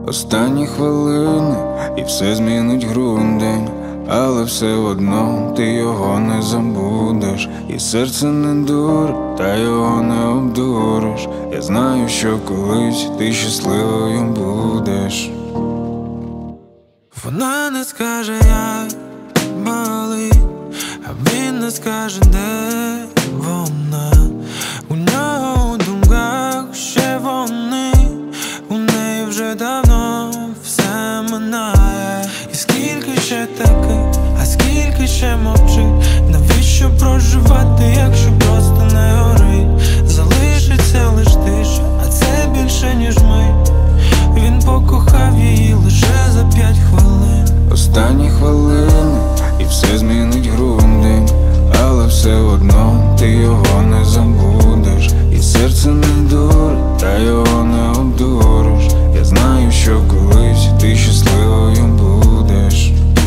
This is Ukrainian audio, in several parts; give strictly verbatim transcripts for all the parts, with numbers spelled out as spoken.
Останні хвилини, і все змінить грудень, але все одно ти його не забудеш. І серце не дур, та його не обдуриш. Я знаю, що колись ти щасливою будеш. Вона не скаже, як болить, а він не скаже, де вона. У нього у думках ще вони, у неї вже давно все минає. І скільки ще таких, а скільки ще мовчить. Навіщо проживати, якщо просто не горить? Залишиться лиш тиша, а це більше ніж ми. Він покохав її лише за п'ять хвилин. Останні хвилини, і все змінить грудень, але все одно ти його не забудеш. І серце не дур, та його не обдуриш. Я знаю, що колись ти щасливою будеш.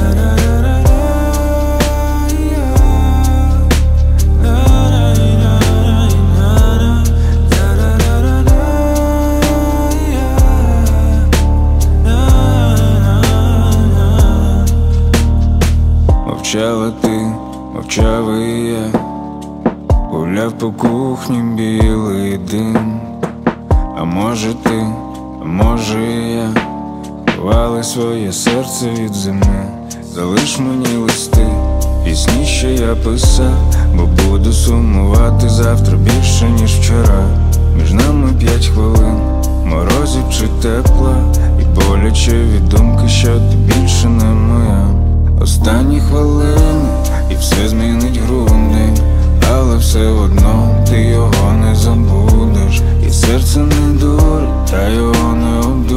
Мовчала ти, мовчав і я, гуляв по кухні білий дим. А може ти, а може і я, ховали своє серце від зими. Залиш мені листи, пісні, що я писав, бо буду сумувати завтра більше, ніж вчора. Між нами п'ять хвилин, морозів чи тепла, і боляче від думки, що ти більше не моя. Останні хвилини, і все змінить грудень, але все одно ти його не забудеш. І серце не дур, та його не обдуриш.